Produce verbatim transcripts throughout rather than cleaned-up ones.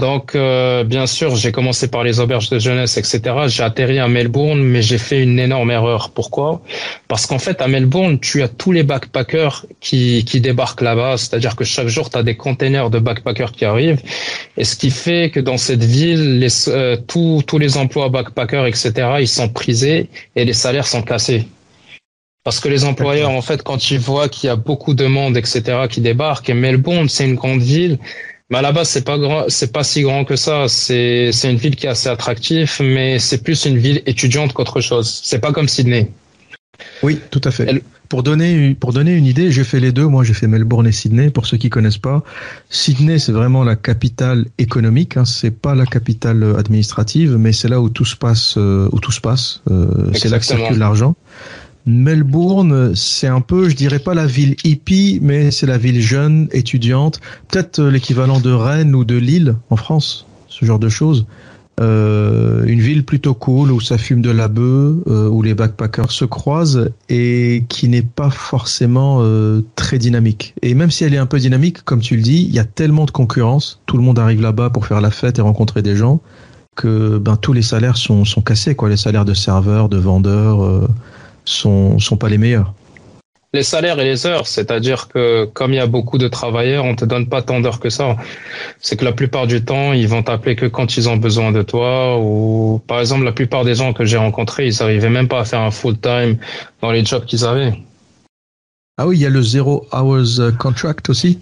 Donc, euh, bien sûr, j'ai commencé par les auberges de jeunesse, et cetera. J'ai atterri à Melbourne, mais j'ai fait une énorme erreur. Pourquoi? Parce qu'en fait, à Melbourne, tu as tous les backpackers qui, qui débarquent là-bas. C'est-à-dire que chaque jour, tu as des containers de backpackers qui arrivent. Et ce qui fait que dans cette ville, les, euh, tous, tous les emplois backpackers, et cetera, ils sont prisés et les salaires sont cassés. Parce que les employeurs, en fait, quand ils voient qu'il y a beaucoup de monde, et cetera, qui débarquent, et Melbourne, c'est une grande ville. Mais à la base, c'est pas grand, c'est pas si grand que ça. C'est, c'est une ville qui est assez attractive, mais c'est plus une ville étudiante qu'autre chose. C'est pas comme Sydney. Oui, tout à fait. Elle... Pour donner, pour donner une idée, j'ai fait les deux. Moi, j'ai fait Melbourne et Sydney. Pour ceux qui connaissent pas, Sydney, c'est vraiment la capitale économique. Hein. C'est pas la capitale administrative, mais c'est là où tout se passe, euh, où tout se passe. Euh, c'est là que circule l'argent. Melbourne, c'est un peu, je dirais pas la ville hippie, mais c'est la ville jeune, étudiante, peut-être l'équivalent de Rennes ou de Lille en France, ce genre de choses. Euh, une ville plutôt cool où ça fume de la bœuf, euh, où les backpackers se croisent et qui n'est pas forcément euh, très dynamique. Et même si elle est un peu dynamique, comme tu le dis, il y a tellement de concurrence, tout le monde arrive là-bas pour faire la fête et rencontrer des gens, que ben tous les salaires sont, sont cassés, quoi. Les salaires de serveurs, de vendeurs. Euh, sont sont pas les meilleurs. Les salaires et les heures, c'est-à-dire que comme il y a beaucoup de travailleurs, on te donne pas tant d'heures que ça. C'est que la plupart du temps, ils vont t'appeler que quand ils ont besoin de toi. Ou par exemple, la plupart des gens que j'ai rencontrés, ils arrivaient même pas à faire un full time dans les jobs qu'ils avaient. Ah oui, il y a le zero hours contract aussi.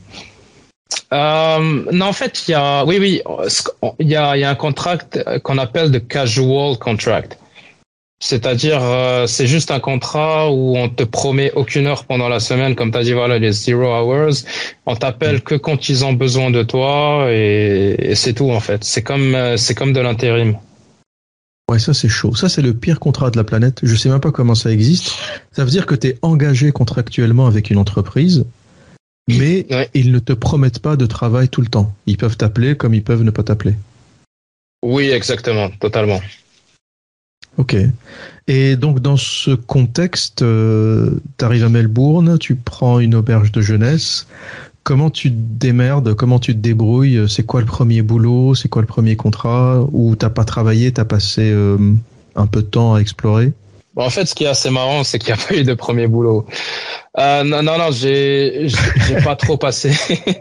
Euh, non, en fait, il y a, oui, oui, il y a, il y a un contract qu'on appelle de casual contract. C'est-à-dire, euh, c'est juste un contrat où on te promet aucune heure pendant la semaine, comme tu as dit, voilà, les zero hours. On t'appelle que quand ils ont besoin de toi et, et c'est tout, en fait. C'est comme, c'est comme de l'intérim. Ouais, ça c'est chaud. Ça c'est le pire contrat de la planète. Je sais même pas comment ça existe. Ça veut dire que tu es engagé contractuellement avec une entreprise, mais ouais. Ils ne te promettent pas de travail tout le temps. Ils peuvent t'appeler comme ils peuvent ne pas t'appeler. Oui, exactement, totalement. Ok. Et donc dans ce contexte, euh, tu arrives à Melbourne, tu prends une auberge de jeunesse. Comment tu te démerdes? Comment tu te débrouilles? C'est quoi le premier boulot? C'est quoi le premier contrat? Ou t'as pas travaillé, t'as passé euh, un peu de temps à explorer? Bon, en fait, ce qui est assez marrant, c'est qu'il n'y a pas eu de premier boulot. Euh, non, non, non, j'ai, j'ai pas trop passé.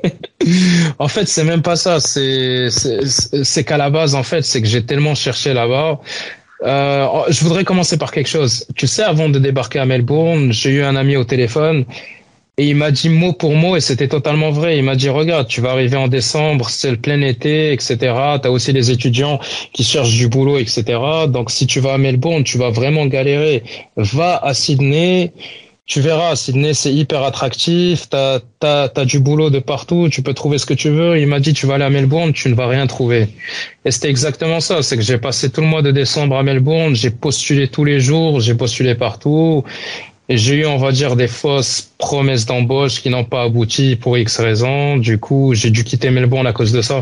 En fait, c'est même pas ça. C'est, c'est, c'est qu'à la base, en fait, c'est que j'ai tellement cherché là-bas. Euh, je voudrais commencer par quelque chose. Tu sais, avant de débarquer à Melbourne, j'ai eu un ami au téléphone et il m'a dit mot pour mot, et c'était totalement vrai. Il m'a dit, regarde, tu vas arriver en décembre, c'est le plein été, et cetera. T'as aussi les étudiants qui cherchent du boulot, et cetera. Donc, si tu vas à Melbourne, tu vas vraiment galérer. Va à Sydney. Tu verras, Sydney, c'est hyper attractif. T'as, t'as, t'as du boulot de partout. Tu peux trouver ce que tu veux. Il m'a dit, tu vas aller à Melbourne, tu ne vas rien trouver. Et c'était exactement ça. C'est que j'ai passé tout le mois de décembre à Melbourne. J'ai postulé tous les jours. J'ai postulé partout. Et j'ai eu, on va dire, des fausses promesses d'embauche qui n'ont pas abouti pour X raisons. Du coup, j'ai dû quitter Melbourne à cause de ça.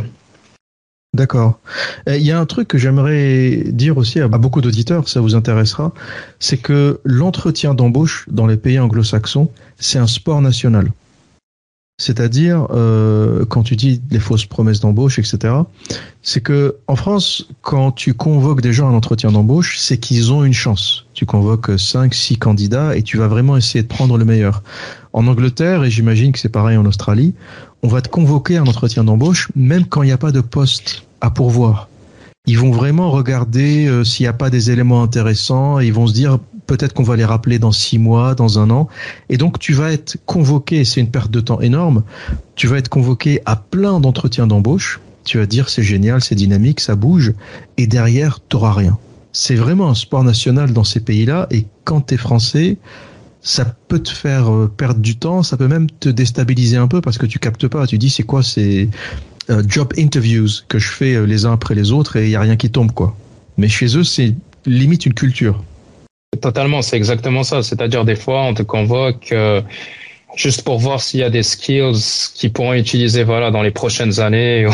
D'accord. Il y a un truc que j'aimerais dire aussi à beaucoup d'auditeurs, ça vous intéressera, c'est que l'entretien d'embauche dans les pays anglo-saxons, c'est un sport national. C'est-à-dire, euh, quand tu dis les fausses promesses d'embauche, et cetera, c'est que en France, quand tu convoques des gens à un entretien d'embauche, c'est qu'ils ont une chance. Tu convoques cinq, six candidats et tu vas vraiment essayer de prendre le meilleur. En Angleterre, et j'imagine que c'est pareil en Australie, on va te convoquer à un entretien d'embauche même quand il n'y a pas de poste à pourvoir. Ils vont vraiment regarder euh, s'il n'y a pas des éléments intéressants, et ils vont se dire peut-être qu'on va les rappeler dans six mois, dans un an. Et donc tu vas être convoqué, c'est une perte de temps énorme, tu vas être convoqué à plein d'entretiens d'embauche, tu vas dire c'est génial, c'est dynamique, ça bouge, et derrière tu n'auras rien. C'est vraiment un sport national dans ces pays-là, et quand tu es français, ça peut te faire perdre du temps, ça peut même te déstabiliser un peu parce que tu captes pas, tu dis c'est quoi ces euh, job interviews que je fais les uns après les autres et il y a rien qui tombe, quoi. Mais chez eux, c'est limite une culture. Totalement, c'est exactement ça. C'est-à-dire des fois, on te convoque euh, juste pour voir s'il y a des skills qu'ils pourront utiliser, voilà, dans les prochaines années ou,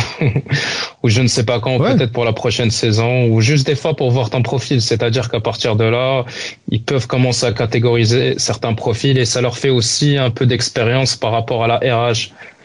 ou je ne sais pas quand, ouais. Peut-être pour la prochaine saison, ou juste des fois pour voir ton profil. C'est-à-dire qu'à partir de là, ils peuvent commencer à catégoriser certains profils et ça leur fait aussi un peu d'expérience par rapport à la R H.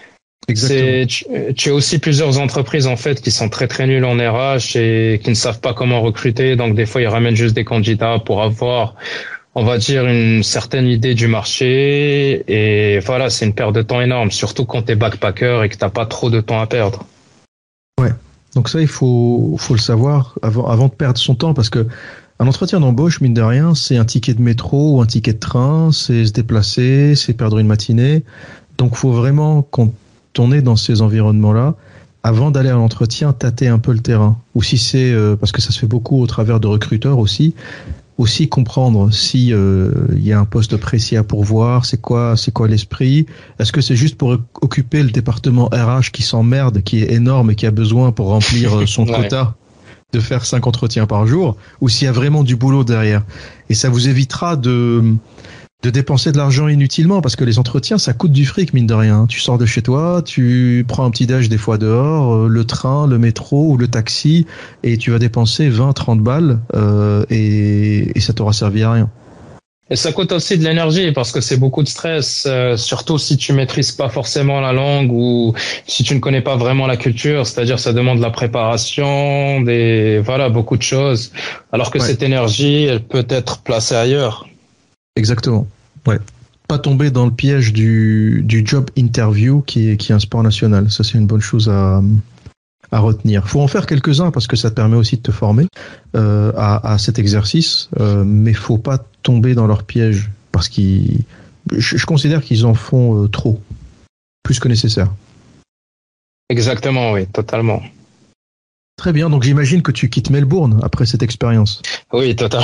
C'est, tu, tu as aussi plusieurs entreprises en fait qui sont très très nulles en R H et qui ne savent pas comment recruter. Donc des fois ils ramènent juste des candidats pour avoir, on va dire, une certaine idée du marché. Et voilà, c'est une perte de temps énorme, surtout quand t'es backpacker et que t'as pas trop de temps à perdre. Ouais. Donc ça il faut faut le savoir avant avant de perdre son temps, parce que un entretien d'embauche, mine de rien, c'est un ticket de métro ou un ticket de train, c'est se déplacer, c'est perdre une matinée. Donc faut vraiment qu'on on est dans ces environnements-là, avant d'aller à l'entretien, tâter un peu le terrain. Ou si c'est, euh, parce que ça se fait beaucoup au travers de recruteurs aussi, aussi comprendre si euh, il y a un poste précis à pourvoir, c'est quoi, c'est quoi l'esprit. Est-ce que c'est juste pour occuper le département R H qui s'emmerde, qui est énorme et qui a besoin pour remplir son ouais. quota de faire cinq entretiens par jour, ou s'il y a vraiment du boulot derrière. Et ça vous évitera de de dépenser de l'argent inutilement, parce que les entretiens, ça coûte du fric, mine de rien. Tu sors de chez toi, tu prends un petit déj des fois dehors, le train, le métro ou le taxi, et tu vas dépenser vingt, trente balles, euh, et, et ça t'aura servi à rien. Et ça coûte aussi de l'énergie, parce que c'est beaucoup de stress, euh, surtout si tu maîtrises pas forcément la langue ou si tu ne connais pas vraiment la culture, c'est-à-dire ça demande de la préparation, des, voilà, beaucoup de choses, alors que ouais. cette énergie, elle peut être placée ailleurs. Exactement. Ouais. Pas tomber dans le piège du, du job interview qui est, qui est un sport national. Ça, c'est une bonne chose à, à retenir. Faut en faire quelques-uns parce que ça te permet aussi de te former euh, à, à cet exercice, euh, mais faut pas tomber dans leur piège parce qu'ils, je, je considère qu'ils en font euh, trop, plus que nécessaire. Exactement, oui, totalement. Très bien, donc j'imagine que tu quittes Melbourne après cette expérience. Oui, totalement.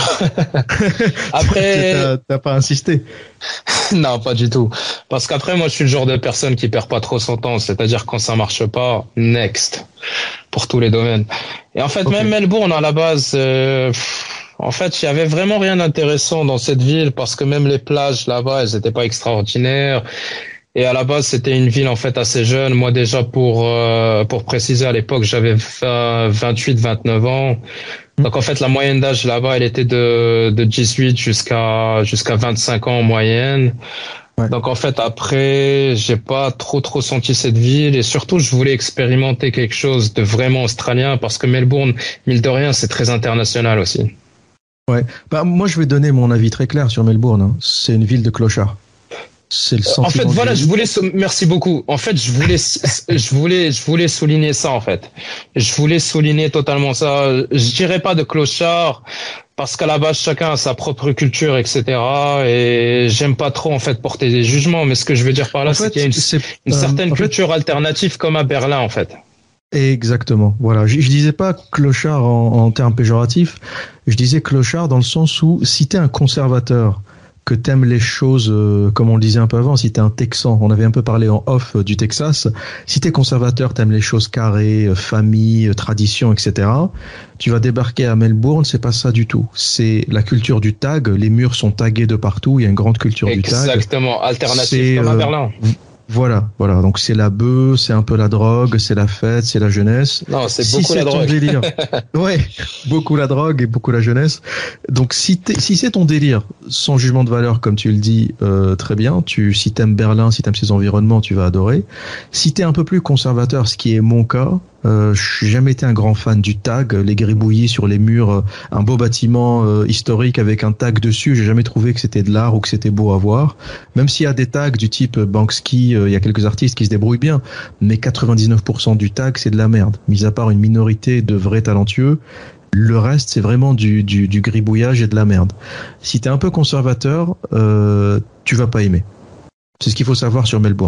Après, t'as, t'as pas insisté. Non, pas du tout. Parce qu'après, moi, je suis le genre de personne qui perd pas trop son temps. C'est-à-dire quand ça marche pas, next, pour tous les domaines. Et en fait, okay. même Melbourne à la base, euh, en fait, il y avait vraiment rien d'intéressant dans cette ville parce que même les plages là-bas, elles étaient pas extraordinaires. Et à la base, c'était une ville en fait assez jeune. Moi déjà pour euh, pour préciser, à l'époque, j'avais vingt-huit, vingt-neuf ans. Donc en fait, la moyenne d'âge là-bas, elle était de de dix-huit jusqu'à jusqu'à vingt-cinq ans en moyenne. Ouais. Donc en fait, après, j'ai pas trop trop senti cette ville et surtout, je voulais expérimenter quelque chose de vraiment australien parce que Melbourne, mille de rien, c'est très international aussi. Ouais. Bah moi, je vais donner mon avis très clair sur Melbourne. Hein. C'est une ville de clochards. C'est le sentiment. En fait, voilà, je voulais, merci beaucoup. En fait, je voulais, je voulais, je voulais souligner ça, en fait. Je voulais souligner totalement ça. Je dirais pas de clochard, parce qu'à la base, chacun a sa propre culture, et cetera. Et j'aime pas trop, en fait, porter des jugements. Mais ce que je veux dire par là, en fait, c'est qu'il y a une, c'est, une euh, certaine culture fait, alternative comme à Berlin, en fait. Exactement. Voilà. Je, je disais pas clochard en, en termes péjoratifs. Je disais clochard dans le sens où si t'es un conservateur, que t'aimes les choses, euh, comme on le disait un peu avant, si t'es un Texan, on avait un peu parlé en off euh, du Texas, si t'es conservateur, t'aimes les choses carrées, euh, famille, euh, tradition, et cetera, tu vas débarquer à Melbourne, c'est pas ça du tout. C'est la culture du tag, les murs sont tagués de partout, il y a une grande culture Exactement. du tag. Exactement, alternative comme à Berlin. Euh, Voilà, voilà. Donc c'est la beuh, c'est un peu la drogue, c'est la fête, c'est la jeunesse. Non, c'est si beaucoup c'est la ton drogue. délire, ouais, beaucoup la drogue et beaucoup la jeunesse. Donc si t'es, si c'est ton délire, sans jugement de valeur, comme tu le dis, euh, très bien. Tu, si t'aimes Berlin, si t'aimes ces environnements, tu vas adorer. Si t'es un peu plus conservateur, ce qui est mon cas. Euh, je n'ai jamais été un grand fan du tag, les gribouillis sur les murs, un beau bâtiment euh, historique avec un tag dessus. J'ai jamais trouvé que c'était de l'art ou que c'était beau à voir. Même s'il y a des tags du type Banksy, euh, il y a quelques artistes qui se débrouillent bien, mais quatre-vingt-dix-neuf pour cent du tag c'est de la merde. Mis à part une minorité de vrais talentueux, le reste c'est vraiment du, du, du gribouillage et de la merde. Si t'es un peu conservateur, euh, tu vas pas aimer. C'est ce qu'il faut savoir sur Melbourne.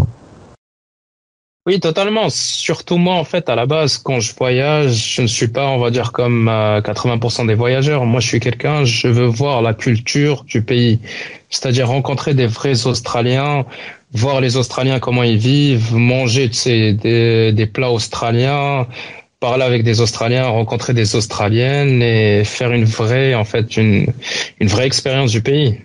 Oui, totalement. Surtout moi, en fait, à la base, quand je voyage, je ne suis pas, on va dire, comme euh, quatre-vingts pour cent des voyageurs. Moi, je suis quelqu'un, je veux voir la culture du pays. C'est-à-dire rencontrer des vrais Australiens, voir les Australiens, comment ils vivent, manger, tu sais, des, des plats australiens, parler avec des Australiens, rencontrer des Australiennes et faire une vraie, en fait, une, une vraie expérience du pays.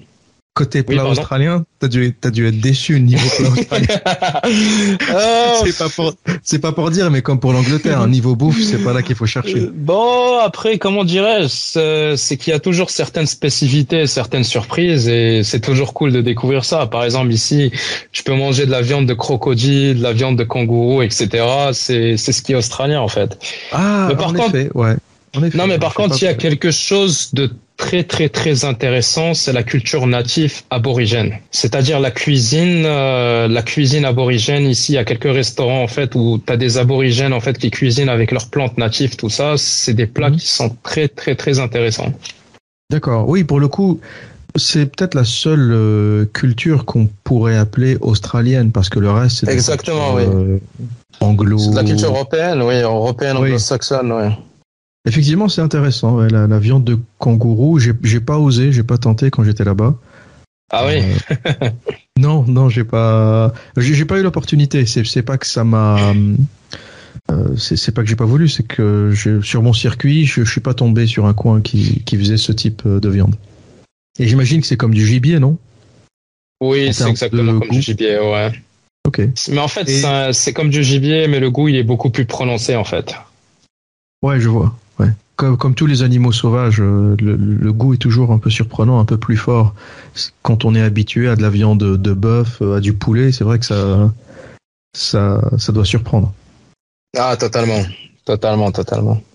Côté plat oui, australien, t'as dû, t'as dû être déçu niveau plat australien. oh, c'est pas pour, c'est pas pour dire, mais comme pour l'Angleterre, niveau bouffe, c'est pas là qu'il faut chercher. Bon, après, comment dirais-je, c'est, c'est qu'il y a toujours certaines spécificités, certaines surprises, et c'est toujours cool de découvrir ça. Par exemple, ici, je peux manger de la viande de crocodile, de la viande de kangourou, et cetera. C'est, c'est ce qui est australien, en fait. Ah, mais par en contre, effet, ouais. En effet, non, mais par contre, il y a pas... quelque chose de très très très intéressant, c'est la culture native aborigène. C'est-à-dire la cuisine, euh, la cuisine aborigène ici. Il y a quelques restaurants en fait où t'as des aborigènes en fait qui cuisinent avec leurs plantes natives, tout ça. C'est des plats mmh. qui sont très très très intéressants. D'accord. Oui, pour le coup, c'est peut-être la seule euh, culture qu'on pourrait appeler australienne, parce que le reste c'est exactement culture, oui. Euh, anglo. C'est de la culture européenne, oui, européenne, oui. anglo-saxonne, oui. Effectivement, c'est intéressant. Ouais, la, la viande de kangourou, j'ai, j'ai pas osé, j'ai pas tenté quand j'étais là-bas. Ah oui. Euh, non, non, j'ai pas, j'ai, j'ai pas eu l'opportunité. C'est, c'est pas que ça m'a, euh, c'est, c'est pas que j'ai pas voulu, c'est que je, sur mon circuit, je, je suis pas tombé sur un coin qui, qui faisait ce type de viande. Et j'imagine que c'est comme du gibier, non? Oui, en c'est exactement comme goût. Du gibier, ouais. Ok. Mais en fait, Et... c'est, c'est comme du gibier, mais le goût il est beaucoup plus prononcé en fait. Ouais, je vois. Ouais. Comme, comme tous les animaux sauvages, le, le goût est toujours un peu surprenant, un peu plus fort. Quand on est habitué à de la viande de, de bœuf, à du poulet, c'est vrai que ça, ça, ça doit surprendre. Ah, totalement, totalement, totalement.